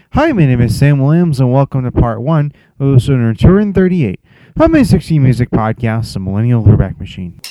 Hi, my name is Sam Williams, and welcome to part 1 of the Sonar 238 of my 60 Music Podcast, The Millennial Throwback Machine.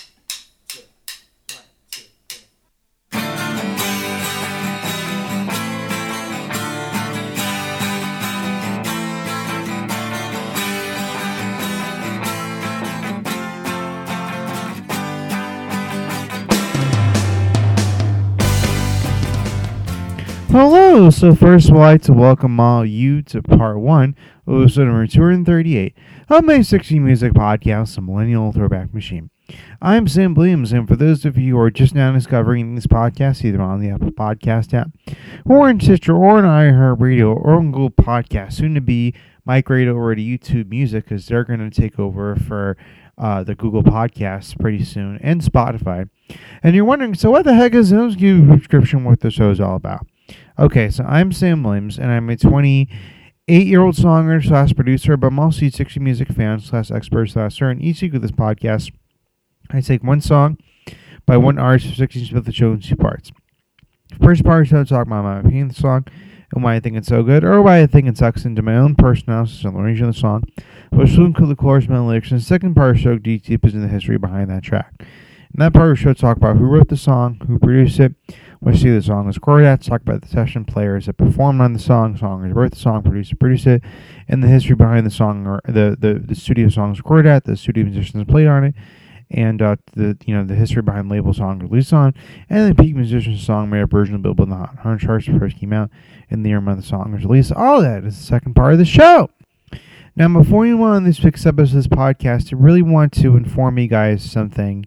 Hello! So first, I'd like to welcome all you to part 1 of episode number 238 of my 60 Music Podcast, The Millennial Throwback Machine. I'm Sam Williams, and for those of you who are just now discovering this podcast, either on the Apple Podcast app, or in Stitcher, or on iHeartRadio, or on Google Podcasts, soon to be migrated over to YouTube Music, because they're going to take over for the Google Podcasts pretty soon, and Spotify. And you're wondering, so what the heck is this subscription, what the show is all about? Okay, so I'm Sam Williams, and I'm a 28-year-old songwriter slash producer, but I'm also a 60 music fan slash expert slash star. And each week of this podcast, I take one song by one artist for 60 and split the show in two parts. The first part is to talk about my opinion of the song and why I think it's so good, or why I think it sucks into my own personal analysis and arranging of the song, which will include the chorus, and lyrics. And the second part is to go deep into the history behind that track. In that part, we should talk about who wrote the song, who produced it, what city the song was recorded at, talk about the session players that performed on the song, songwriters wrote the song, produced it, and the history behind the song, or the studio song was recorded at, the studio musicians played on it, and the history behind the label song released on, and the peak musician's song made a version of Billboard the Hot 100 charts first came out, in the year when the song was released. All that is the second part of the show. Now, before you want on this week's episode of this podcast, I really want to inform you guys something.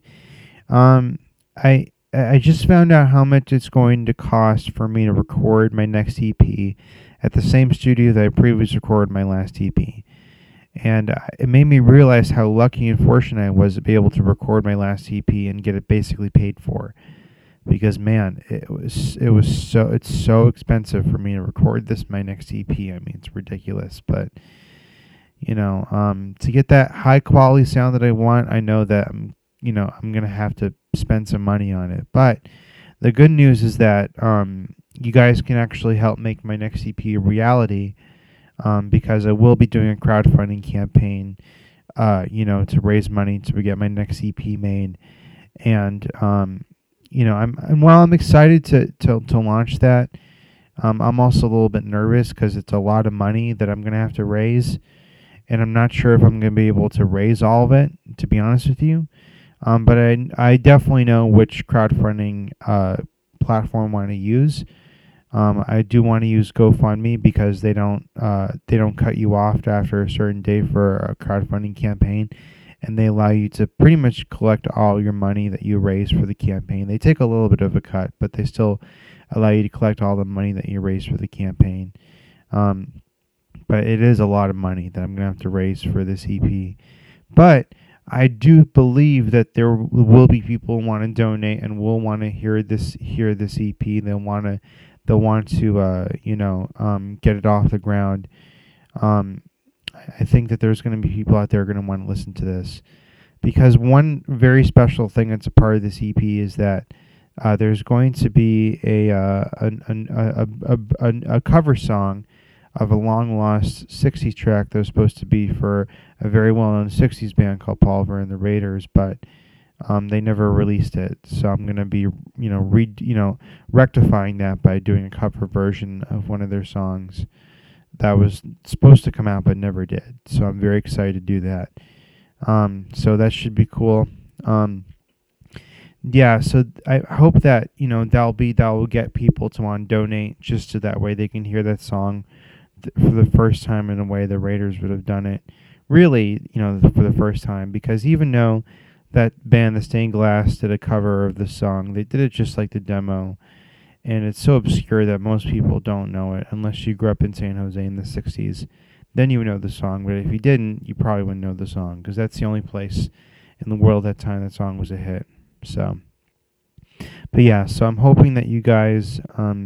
I just found out how much it's going to cost for me to record my next EP at the same studio that I previously recorded my last EP. And it made me realize how lucky and fortunate I was to be able to record my last EP and get it basically paid for. Because man, it's so expensive for me to record my next EP. I mean, it's ridiculous, but to get that high quality sound that I want, I know that I'm going to have to spend some money on it. But the good news is that you guys can actually help make my next EP a reality, because I will be doing a crowdfunding campaign, to raise money to get my next EP made. And, I'm excited to launch that. I'm also a little bit nervous because it's a lot of money that I'm going to have to raise. And I'm not sure if I'm going to be able to raise all of it, to be honest with you. But I definitely know which crowdfunding platform I want to use. I do want to use GoFundMe because they don't cut you off after a certain day for a crowdfunding campaign, and they allow you to pretty much collect all your money that you raise for the campaign. They take a little bit of a cut, but they still allow you to collect all the money that you raise for the campaign. But it is a lot of money that I'm going to have to raise for this EP. But I do believe that there will be people who want to donate and will want to hear this EP. They'll want to get it off the ground. I think that there's going to be people out there going to want to listen to this, because one very special thing that's a part of this EP is that there's going to be a cover song of a long-lost 60s track that was supposed to be for a very well-known 60s band called Palmer and the Raiders, but they never released it. So I'm going to be, rectifying that by doing a cover version of one of their songs that was supposed to come out but never did. So I'm very excited to do that. So that should be cool. So I hope that, that will get people to want to donate, just so that way they can hear that song for the first time in a way the Raiders would have done it, really, for the first time. Because even though that band, the Stained Glass, did a cover of the song, they did it just like the demo, and it's so obscure that most people don't know it unless you grew up in San Jose in the 60s. Then you would know the song, but if you didn't, you probably wouldn't know the song, because that's the only place in the world at that time that song was a hit. So I'm hoping that you guys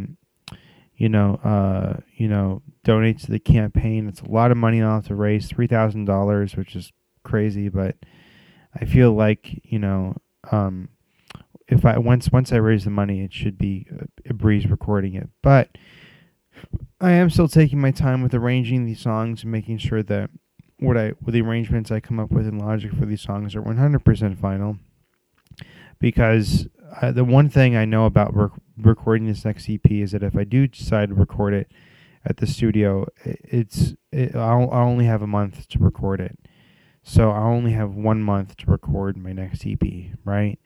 donate to the campaign. It's a lot of money I'll have to raise, $3,000, which is crazy, but I feel like, if once I raise the money, it should be a breeze recording it. But I am still taking my time with arranging these songs and making sure that with the arrangements I come up with in Logic for these songs are 100% final. Because the one thing I know about recording this next EP is that if I do decide to record it at the studio, I'll only have a month to record it. So I only have 1 month to record my next EP, right?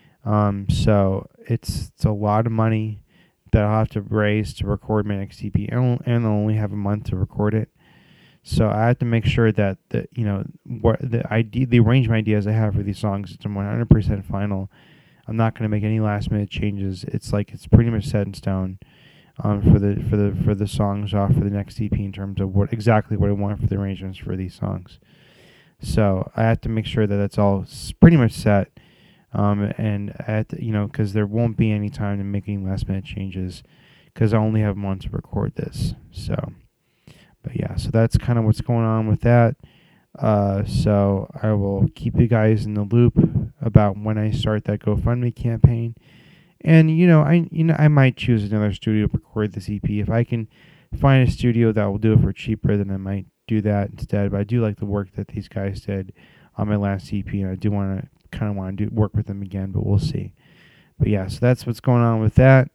So it's a lot of money that I'll have to raise to record my next EP, and I'll only have a month to record it. So I have to make sure that the arrangement ideas I have for these songs, it's 100% final. I'm not going to make any last minute changes. It's pretty much set in stone for the songs off for the next EP in terms of what I want for the arrangements for these songs. So I have to make sure that that's all pretty much set. And because there won't be any time to making last minute changes, because I only have a month to record this. So, but yeah, so that's kind of what's going on with that. So I will keep you guys in the loop about when I start that GoFundMe campaign. And I might choose another studio to record this EP. If I can find a studio that will do it for cheaper, then I might do that instead. But I do like the work that these guys did on my last EP, and I do want to work with them again, but we'll see. But yeah, so that's what's going on with that.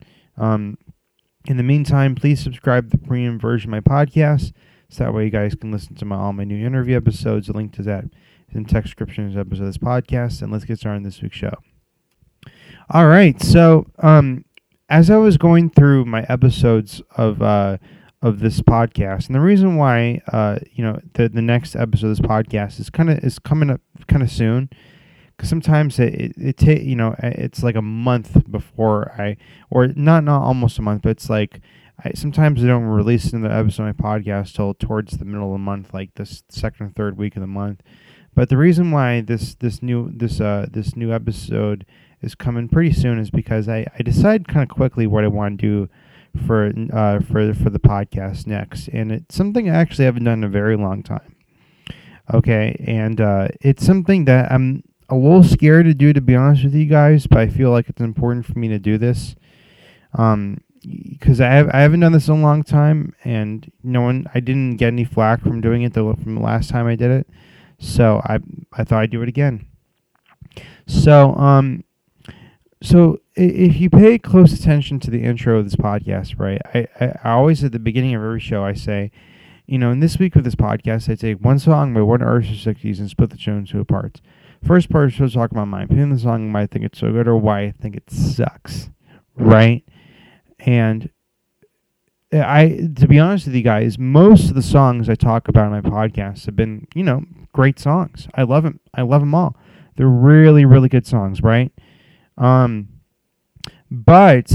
In the meantime, please subscribe to the premium version of my podcast, so that way you guys can listen to all my new interview episodes. The link to that is in the text description of this episode of this podcast. And let's get started on this week's show. All right, so as I was going through my episodes of this podcast, and the reason why the next episode of this podcast is coming up kind of soon, because sometimes it's like a month before or not almost a month, but it's like sometimes I don't release another episode of my podcast till towards the middle of the month, like the second or third week of the month. But the reason why this new episode is coming pretty soon is because I decided kind of quickly what I want to do for the podcast next, and it's something I actually haven't done in a very long time. Okay, and it's something that I'm a little scared to do, to be honest with you guys, but I feel like it's important for me to do this. Because I haven't done this in a long time, and I didn't get any flack from doing it from the last time I did it, so I thought I'd do it again. So if you pay close attention to the intro of this podcast, right, I always at the beginning of every show I say, in this week of this podcast, I take one song by one artist of the 60s and split the show into two parts. First part is to talk about my opinion of the song, why I think it's so good or why I think it sucks, right? And to be honest with you guys, most of the songs I talk about on my podcast have been, great songs. I love them. I love them all. They're really, really good songs, right? But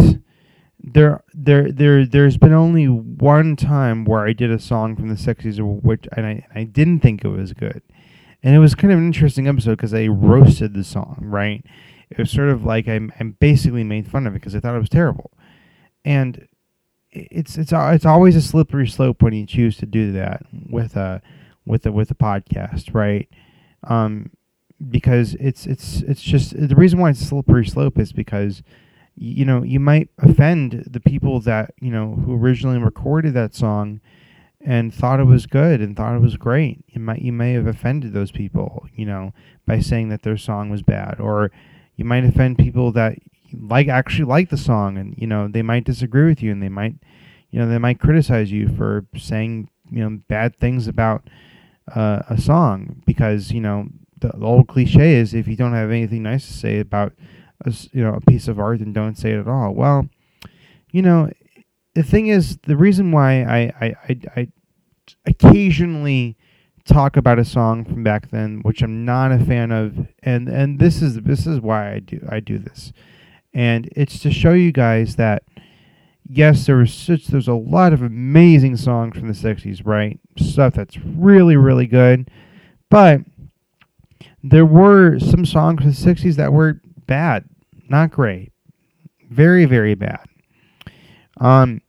there's been only one time where I did a song from the 60s, and I didn't think it was good. And it was kind of an interesting episode because I roasted the song, right? It was sort of like I basically made fun of it because I thought it was terrible. And it's always a slippery slope when you choose to do that with a podcast, right? Because it's just the reason why it's a slippery slope is because you might offend the people that who originally recorded that song and thought it was good and thought it was great. You may have offended those people, by saying that their song was bad, or you might offend people that actually like the song, and they might disagree with you, and they might criticize you for saying bad things about a song, because the old cliche is, if you don't have anything nice to say about a piece of art, then don't say it at all. Well, the thing is, the reason why I occasionally talk about a song from back then, which I'm not a fan of, and this is why I do this, and it's to show you guys that yes, there's a lot of amazing songs from the 60s, right? Stuff that's really, really good, but there were some songs from the 60s that were bad, not great, very, very bad. And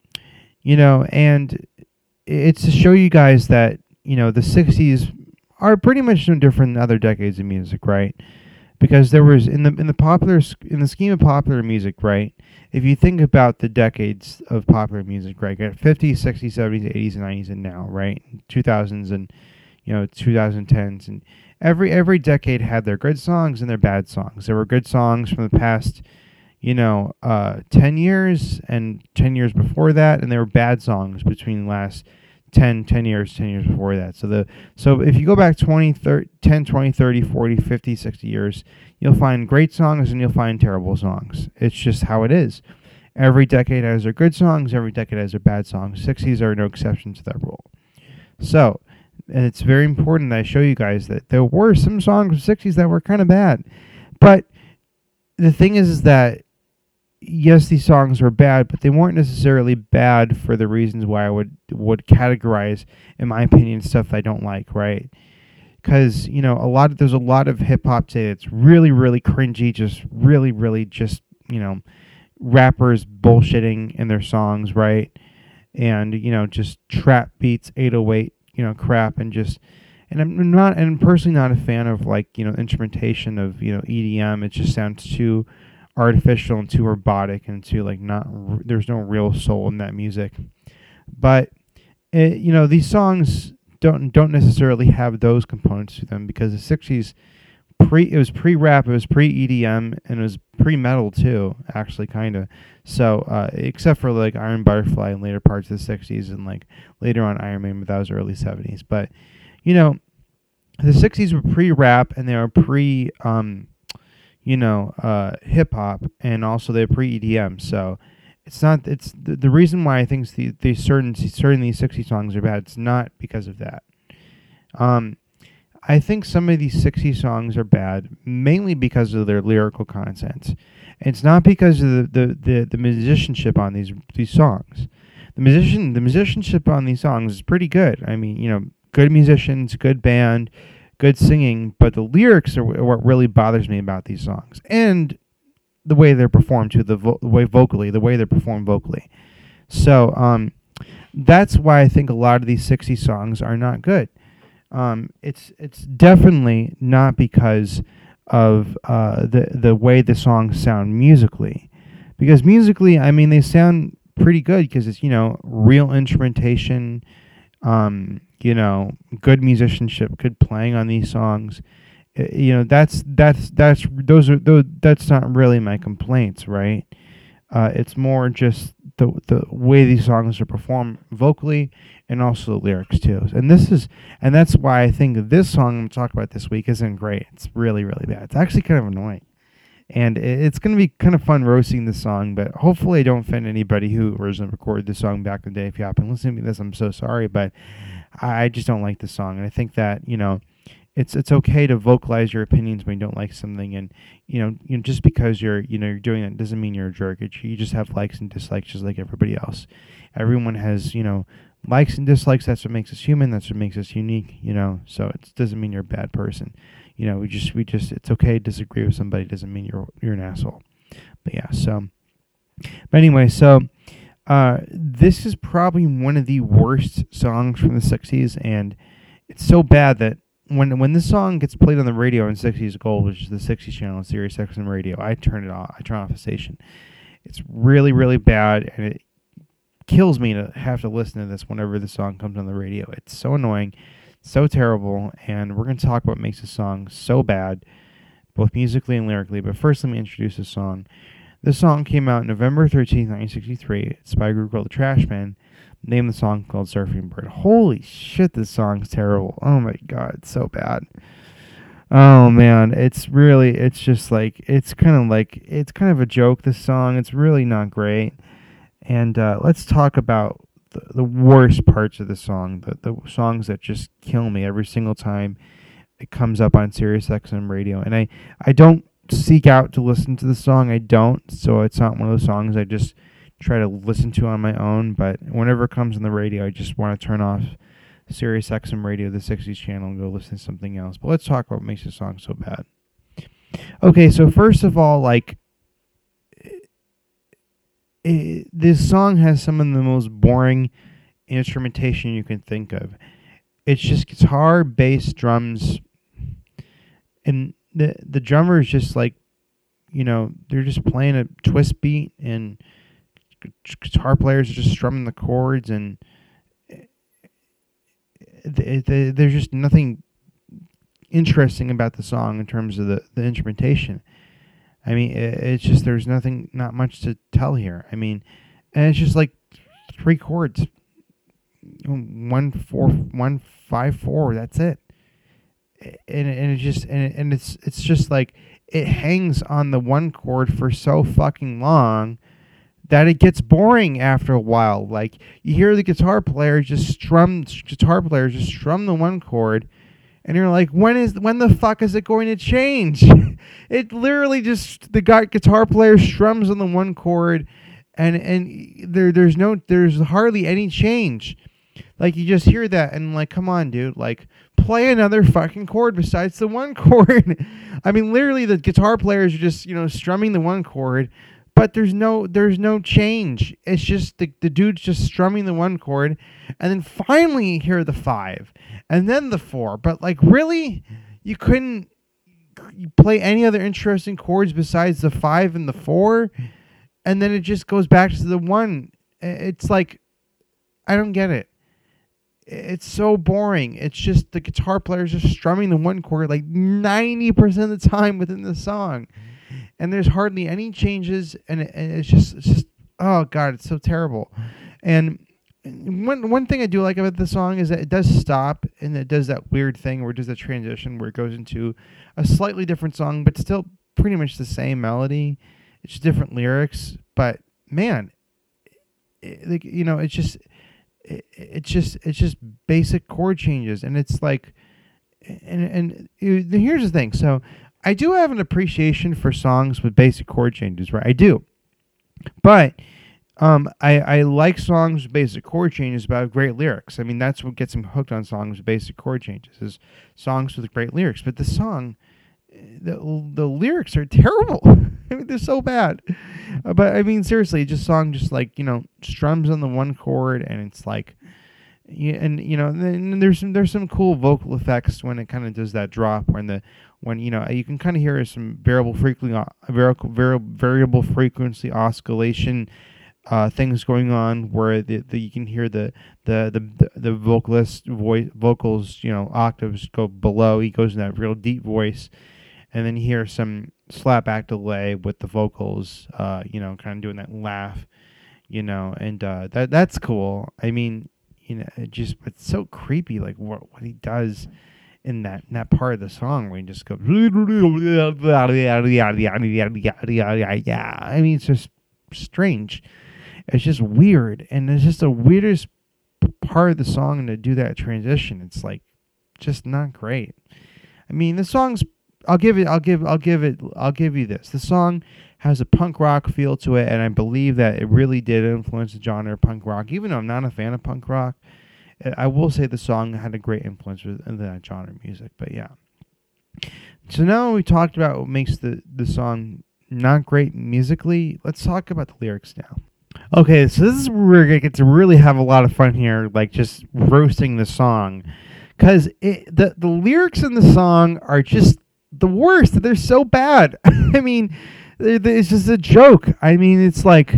it's to show you guys that, the 60s are pretty much no different than other decades of music, right? because there was in the scheme of popular music, right? If you think about the decades of popular music, right, got 50s, 60s, 70s, 80s, and 90s, and now, right, 2000s and 2010s, and every decade had their good songs and their bad songs. There were good songs from the past 10 years and 10 years before that, and there were bad songs between the last 10 years before that. So if you go back 20, 30, 10, 20, 30, 40, 50, 60 years, you'll find great songs and you'll find terrible songs. It's just how it is. Every decade has their good songs, every decade has their bad songs. 60s are no exception to that rule. So, and it's very important that I show you guys that there were some songs of 60s that were kind of bad. But the thing is that yes, these songs were bad, but they weren't necessarily bad for the reasons why I would categorize, in my opinion, stuff I don't like, right? Because there's a lot of hip hop today that's really, really cringy, just really, really just rappers bullshitting in their songs, right? And just trap beats, 808, crap, and I'm personally not a fan of instrumentation of EDM. It just sounds too artificial and too robotic and too there's no real soul in that music. But these songs don't necessarily have those components to them, because the 60s it was pre-rap, it was pre-EDM, and it was pre-metal too, actually, kind of. So except for Iron Butterfly in later parts of the 60s and later on Iron Maiden, but that was early 70s. But the 60s were pre-rap and they were pre hip hop, and also they're pre-EDM. So it's the reason why I think these certain 60 songs are bad. It's not because of that. I think some of these 60 songs are bad mainly because of their lyrical content. It's not because of the musicianship on these songs. The musicianship on these songs is pretty good. I mean, good musicians, good band, good singing, but the lyrics are what really bothers me about these songs, and the way they're performed too, the way they're performed vocally. So that's why I think a lot of these 60 songs are not good. It's definitely not because of the way the songs sound musically, because musically, I mean, they sound pretty good because it's real instrumentation. Good musicianship, good playing on these songs. That's not really my complaints, right? It's more just the way these songs are performed vocally, and also the lyrics too. And that's why I think this song I'm going to talk about this week isn't great. It's really, really bad. It's actually kind of annoying. And it's going to be kind of fun roasting this song, but hopefully I don't offend anybody who originally recorded this song back in the day. If you happen to listen to this, I'm so sorry, but I just don't like this song. And I think that, it's okay to vocalize your opinions when you don't like something, and just because you're doing that doesn't mean you're a jerk. You just have likes and dislikes just like everybody else. Everyone has likes and dislikes. That's what makes us human. That's what makes us unique. So it doesn't mean you're a bad person. We just it's okay to disagree with somebody. It doesn't mean you're an asshole. But yeah, but anyway, this is probably one of the worst songs from the 60s, and it's so bad that when this song gets played on the radio in 60s Gold, which is the 60s channel on Sirius XM radio, I turn it off. I turn off the station. It's really, really bad, and it kills me to have to listen to this whenever the song comes on the radio. It's so annoying, so terrible, and we're going to talk about what makes the song so bad, both musically and lyrically. But first, let me introduce the song. This song came out November 13th, 1963. It's by a group called the Trashmen. Name the song called Surfing Bird. Holy shit, this song's terrible. Oh my god, it's so bad. Oh man, it's just it's kind of a joke, this song. It's really not great. And let's talk about the worst parts of the song, the songs that just kill me every single time it comes up on Sirius XM radio. And I don't seek out to listen to the song. I don't, so it's not one of those songs I just try to listen to on my own, but whenever it comes on the radio, I just want to turn off Sirius XM radio, the 60s channel, and go listen to something else. But let's talk about what makes the song so bad. Okay, so first of all, this song has some of the most boring instrumentation you can think of. It's just guitar, bass, drums, and the drummer is just like, they're just playing a twist beat, and guitar players are just strumming the chords, and there's just nothing interesting about the song in terms of the instrumentation. I mean, it's just not much to tell here. I mean, and it's just like 3 chords, 1 4 1 5 4. That's it. And it's just like it hangs on the 1 chord for so fucking long that it gets boring after a while. Like, you hear the guitar player just strum the 1 chord, and you're like, when the fuck is it going to change? It literally just, the guitar player strums on the 1 chord, and there's hardly any change. Like, you just hear that, and like, come on, dude, like, play another fucking chord besides the 1 chord. I mean, literally, the guitar players are just, strumming the 1 chord, but there's no change. It's just the dude's just strumming the 1 chord, and then finally you hear the 5, and then the 4. But like, really, you couldn't play any other interesting chords besides the 5 and the 4, and then it just goes back to the 1. It's like, I don't get it. It's so boring. It's just the guitar player's just strumming the 1 chord like 90% of the time within the song, and there's hardly any changes, and it's just oh god, it's so terrible. And one thing I do like about the song is that it does stop, and it does that weird thing where it does that transition where it goes into a slightly different song, but still pretty much the same melody. It's just different lyrics, but man, it's just basic chord changes, and it's like, and here's the thing. So I do have an appreciation for songs with basic chord changes, right? I do, but I like songs with basic chord changes but have great lyrics. I mean, that's what gets me hooked on songs with basic chord changes, is songs with great lyrics. But the song, the lyrics are terrible. I mean, they're so bad. But I mean, seriously, just like, strums on the 1 chord, and it's like, and there's some cool vocal effects when it kind of does that drop, when you can kind of hear some variable frequency oscillation things going on, where you can hear the vocalist vocals, octaves go below. He goes in that real deep voice, and then you hear some slapback delay with the vocals, kind of doing that laugh, and that's cool. I mean, it's so creepy, like what he does in that part of the song where he just goes, I mean, it's just strange. It's just weird, and it's just the weirdest part of the song to do that transition. It's like just not great. I mean, the song's, I'll give you this. The song has a punk rock feel to it, and I believe that it really did influence the genre of punk rock. Even though I'm not a fan of punk rock, I will say the song had a great influence in that genre of music. But yeah. So now we talked about what makes the song not great musically. Let's talk about the lyrics now. Okay, so this is where we're going to get to really have a lot of fun here, like just roasting the song. Because the lyrics in the song are just the worst. They're so bad. I mean, it's just a joke. I mean, it's like,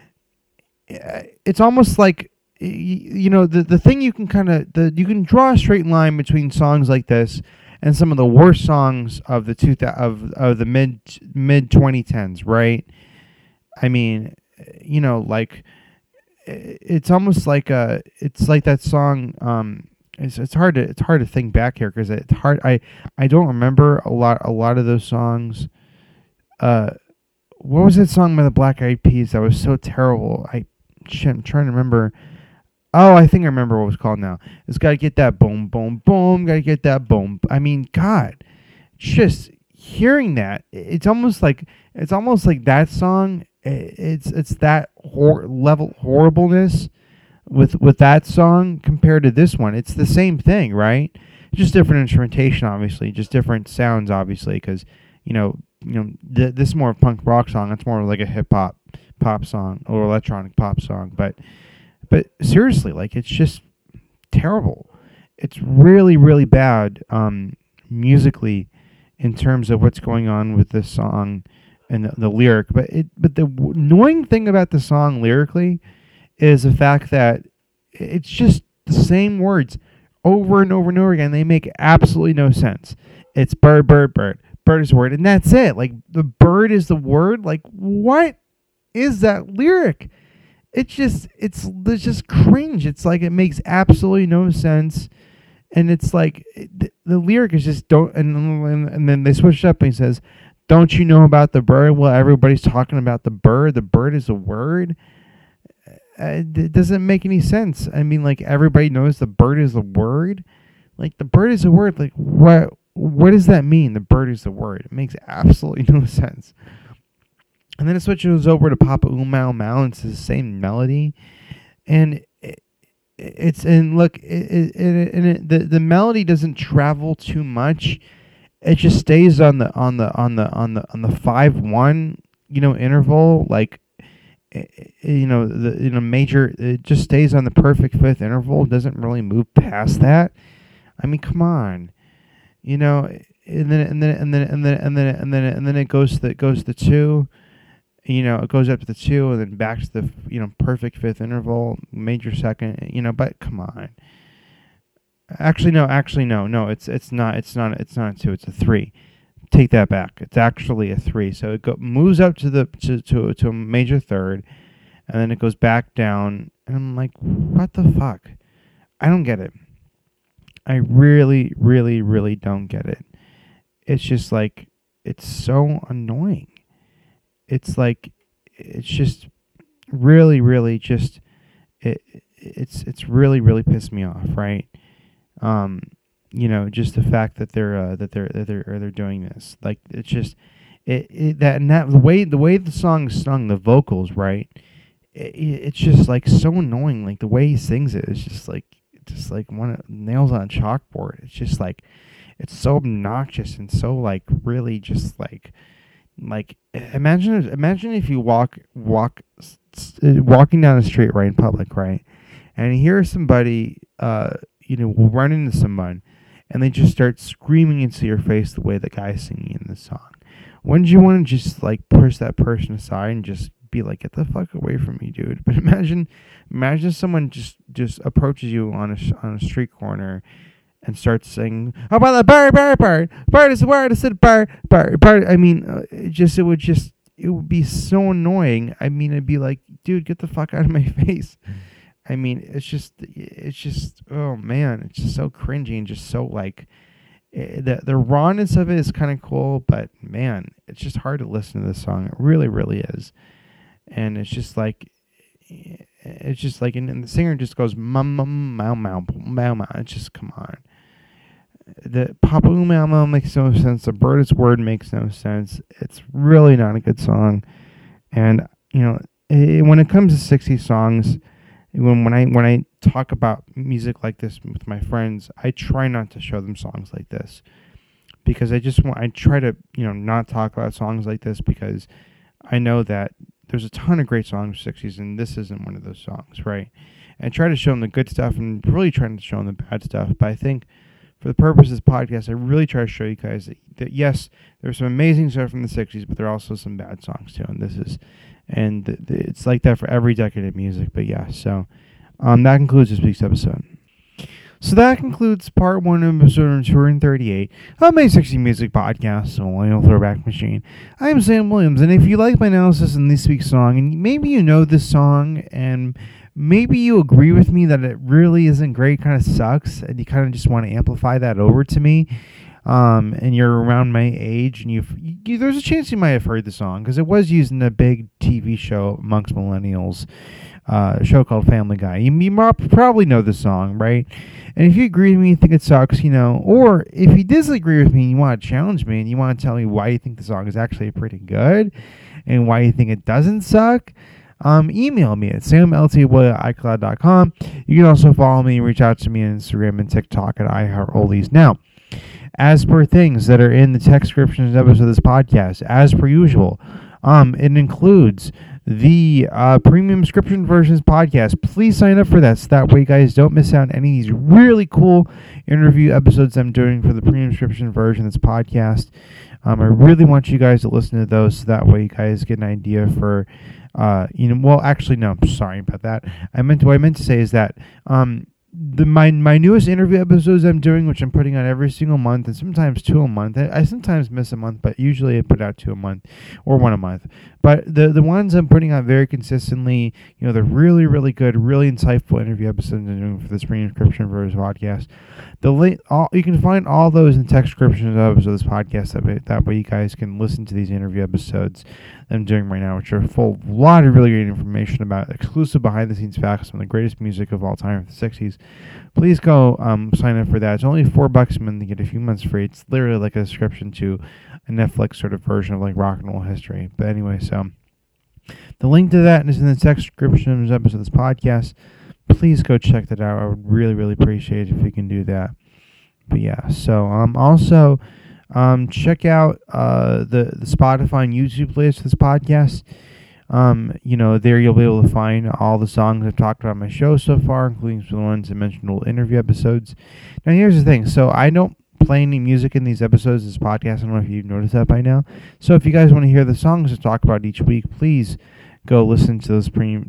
it's almost like, the thing you can you can draw a straight line between songs like this and some of the worst songs of the mid 2010s, right? I mean, like, it's almost like it's like that song. It's hard to think back here because it's hard. I don't remember a lot of those songs. What was that song by the Black Eyed Peas that was so terrible? I'm trying to remember. Oh, I think I remember what it was called now. It's Gotta Get That Boom, Boom, Boom, Gotta Get That Boom. I mean, God, just hearing that, it's almost like that song. It's that level horribleness with that song compared to this one. It's the same thing, right? Just different instrumentation, obviously, just different sounds, obviously, because this is more a punk rock song. It's more like a hip hop pop song or electronic pop song, but seriously, like, it's just terrible. It's really, really bad musically. in terms of what's going on with this song and the lyric. But the annoying thing about the song lyrically is the fact that it's just the same words over and over and over again. They make absolutely no sense. It's bird, bird, bird. Bird is the word, and that's it. Like, the bird is the word. Like, what is that lyric? It's just cringe. It's like, it makes absolutely no sense. And it's like, the lyric is just, don't, and then they switch up and he says, don't you know about the bird? Well, everybody's talking about the bird. The bird is a word. It doesn't make any sense. I mean, like, everybody knows the bird is a word. Like, the bird is a word. Like, what does that mean? The bird is the word. It makes absolutely no sense. And then it switches over to Papa Oom Mau Mau, and it's the same melody. And the melody doesn't travel too much. It just stays on the 5-1, interval, like, major. It just stays on the perfect fifth interval. It doesn't really move past that. I mean, come on, and then it goes to the 2. It goes up to the 2 and then back to the perfect fifth interval, major second. But come on. Actually, no. It's not a 2. It's a 3. Take that back. It's actually a 3. So it moves up to to a major third, and then it goes back down. And I'm like, what the fuck? I don't get it. I really, really, really don't get it. It's just like, it's so annoying. It's like, it's just really, really just, it's really, really pissed me off, right? Just the fact that they're doing this. Like, it's just the way the song's sung, the vocals, right? It's just like so annoying. Like, the way he sings it is just like one of nails on a chalkboard. It's just like, it's so obnoxious and so like really just like imagine if you walking down the street, right, in public, right, and you hear somebody will run into someone and they just start screaming into your face the way the guy's singing in the song. Wouldn't you want to just like push that person aside and just be like, get the fuck away from me, dude? But imagine someone just approaches you on a street corner and starts singing, "Oh, about the bird, bird is the word, I said bird." I mean, it would be so annoying. I mean, it'd be like, dude, get the fuck out of my face. I mean, it's just, oh man, it's just so cringy and just so like, the rawness of it is kind of cool, but man, it's just hard to listen to this song. It really, really is. And it's just like, and the singer just goes, "Mum, mum, mau, mau, mau, mau." It's just, come on. The Papa Oom Mau Mau makes no sense. The Bird is Word makes no sense. It's really not a good song. And, when it comes to 60s songs, when I talk about music like this with my friends, I try not to show them songs like this. Because I try to, not talk about songs like this, because I know that there's a ton of great songs from the 60s, and this isn't one of those songs, right? And I try to show them the good stuff and really trying to show them the bad stuff. But I think for the purpose of this podcast, I really try to show you guys that yes, there's some amazing stuff from the 60s, but there are also some bad songs too. And it's like that for every decade of music. But yeah, so that concludes this week's episode. So that concludes part 1 of episode 238 of my 60 Music Podcast, the Millennial Throwback Machine. I am Sam Williams, and if you like my analysis in this week's song, and maybe you know this song, and maybe you agree with me that it really isn't great, kind of sucks, and you kind of just want to amplify that over to me, and you're around my age, and there's a chance you might have heard the song, because it was used in a big TV show amongst millennials, a show called Family Guy. You probably know the song, right? And if you agree with me, you think it sucks, or if you disagree with me and you want to challenge me and you want to tell me why you think the song is actually pretty good and why you think it doesn't suck, email me at samltboy@icloud.com. You can also follow me and reach out to me on Instagram and TikTok at iHeartOldies. Now, as per things that are in the text description of this podcast, as per usual, it includes the premium subscription versions podcast. Please sign up for that so that way you guys don't miss out on any of these really cool interview episodes I'm doing for the premium subscription version of this podcast. I really want you guys to listen to those so that way you guys get an idea for, well, actually, no, I'm sorry about that. What I meant to say is that my newest interview episodes I'm doing, which I'm putting out every single month, and sometimes 2 a month. I sometimes miss a month, but usually I put out 2 a month or 1 a month. But the ones I'm putting out very consistently, they're really, really good, really insightful interview episodes I'm doing for this premium subscription version podcast. The link, you can find all those in the text description of this podcast. That way you guys can listen to these interview episodes I'm doing right now, which are full of a lot of really great information about exclusive behind-the-scenes facts from the greatest music of all time from the 60s. Please go sign up for that. It's only $4 a month to get a few months free. It's literally like a subscription to a Netflix sort of version of like rock and roll history. But anyway, so the link to that is in the text description of this episode of this podcast. Please go check that out. I would really, really appreciate it if you can do that. But yeah, so also check out the Spotify and YouTube playlist for this podcast. There you'll be able to find all the songs I've talked about on my show so far, including some of the ones I mentioned in the interview episodes. Now here's the thing. So I don't play any music in these episodes of this podcast. I don't know if you've noticed that by now. So if you guys want to hear the songs I talk about each week, please go listen to those Spotify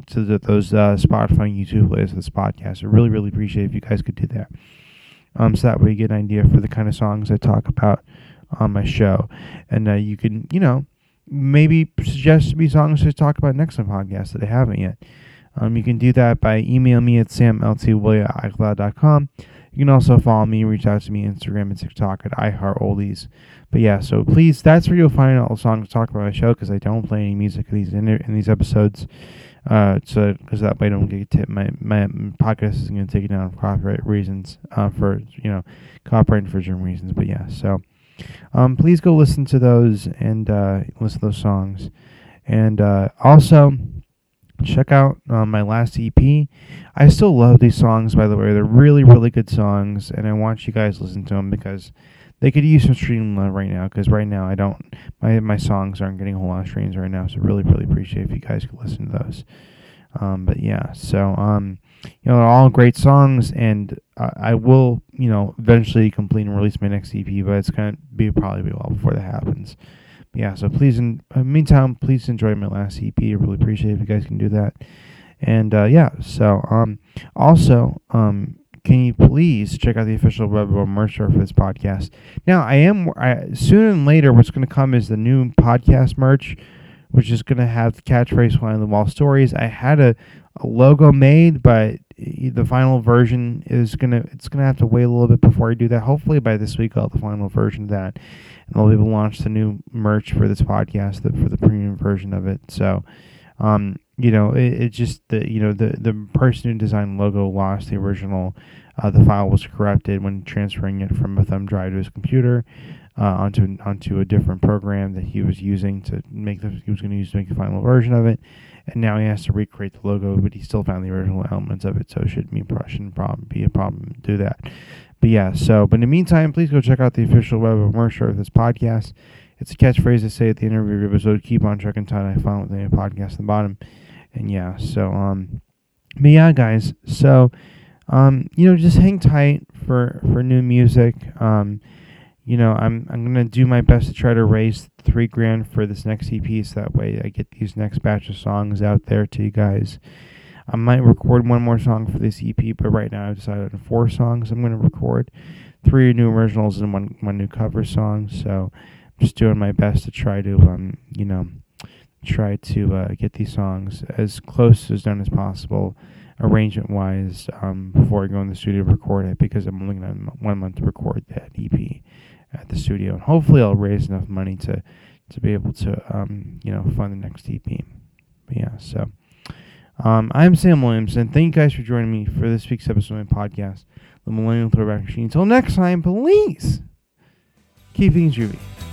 and YouTube playlists of this podcast. I really, really appreciate if you guys could do that. So that way you get an idea for the kind of songs I talk about on my show. And you can, maybe suggest to me songs to talk about next on podcast that I haven't yet. You can do that by email me at samltwilliam@icloud.com. You can also follow me, reach out to me on Instagram and TikTok at iHeartOldies. But yeah, so please, that's where you'll find all the songs to talk about my show, because I don't play any music in these episodes. Because that way I don't get tipped. My podcast isn't going to take it down for copyright reasons, copyright infringement reasons. But yeah, so please go listen to those and listen to those songs. And also check out my last EP. I still love these songs, by the way. They're really, really good songs, and I want you guys to listen to them because they could use some stream love right now. Because right now my songs aren't getting a whole lot of streams right now. So really, really appreciate if you guys could listen to those. But yeah, so they're all great songs, and I will eventually complete and release my next EP, but it's gonna probably be a while before that happens. But yeah, so please, in the meantime, please enjoy my last EP. I really appreciate it if you guys can do that. And also, can you please check out the official Rebel merch store for this podcast? Now, sooner than later, what's going to come is the new podcast merch, which is going to have the catchphrase "Fly on the Wall Stories." I had a logo made, but the final version it's gonna have to wait a little bit before I do that. Hopefully by this week I'll have the final version of that, and I'll be able to launch the new merch for this podcast for the premium version of it. So, it's just the person who designed the logo lost the original. The file was corrupted when transferring it from a thumb drive to his computer onto a different program that he was using to make the final version of it. And now he has to recreate the logo, but he still found the original elements of it, so it shouldn't be a problem to do that. But yeah, but in the meantime, please go check out the official web of merch of this podcast. It's a catchphrase I say at the end of every episode: keep on trucking until I found the podcast at the bottom. And yeah, but yeah, guys, so just hang tight for new music. I'm gonna do my best to try to raise $3,000 for this next EP, so that way I get these next batch of songs out there to you guys. I might record one more song for this EP, but right now I've decided on 4 songs I'm gonna record, 3 new originals and one new cover song. So I'm just doing my best to try to get these songs as close as done as possible, arrangement wise, before I go in the studio to record it, because I'm only gonna have 1 month to record that EP at the studio, and hopefully I'll raise enough money to be able to fund the next EP. But yeah, so I'm Sam Williams, and thank you guys for joining me for this week's episode of my podcast, The Millennial Throwback Machine. Until next time, please keep things groovy.